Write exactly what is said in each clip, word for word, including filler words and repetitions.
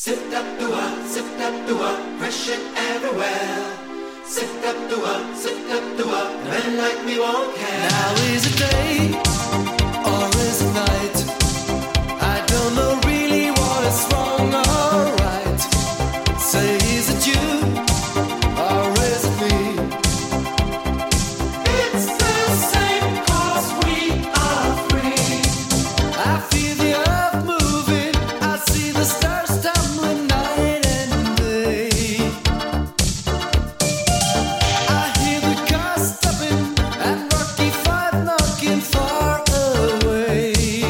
Sit up to a, sit up to a, pressure everywhere. Sit up to a, sit up to a, men like me won't care. Now is it day or is it night? I don't know really what is wrong or right. Say, is it you or is it me? It's the same cause we are free. I feel the earth moving, I see the stars tumbling night and day. I hear the cars stopping and Rocky Five knocking far away.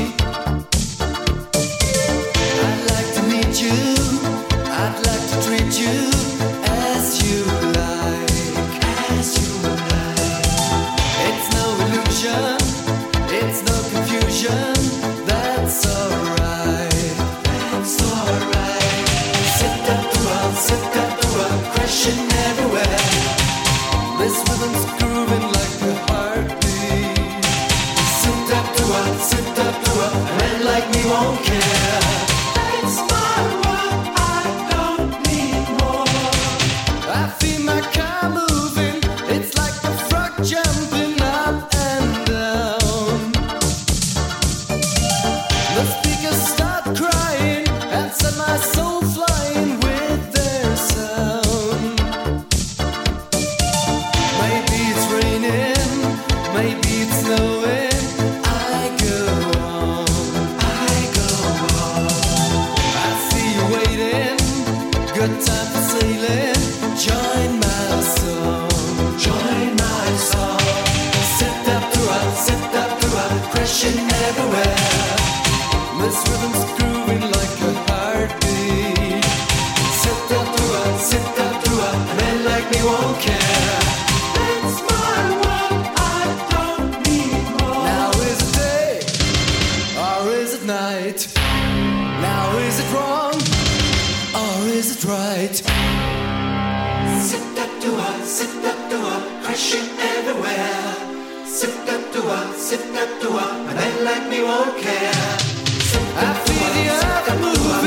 I'd like to meet you, I'd like to treat you as you like, as you like. It's no illusion, it's no confusion. That's alright, that's alright. Sit up to us, sit up to us, crashing everywhere. This rhythm's grooving like a heartbeat. Sit up to us, sit up to us, a man like me won't care. It's my world, I don't need more. I feel my car moving, it's like a frog jumping up and down. The speakers start crying and set my soul flying with their sound. Maybe it's raining, maybe it's snowing. I go on, I go on. I see you waiting, good time for sailing. Join my song, join my song. Sit up to us, sit up to us, crashing everywhere. This rhythm's grooving like a heartbeat. Sit up to us, sit up to us, men like me won't care. It's my world, I don't need more. Now is it day or is it night? Now is it wrong or is it right? Sit up to a, sit up to a, crashing everywhere. Sit up to a, sit up to a, a man like me won't care. Sit I up to feel a, the sit earth up to a, moving.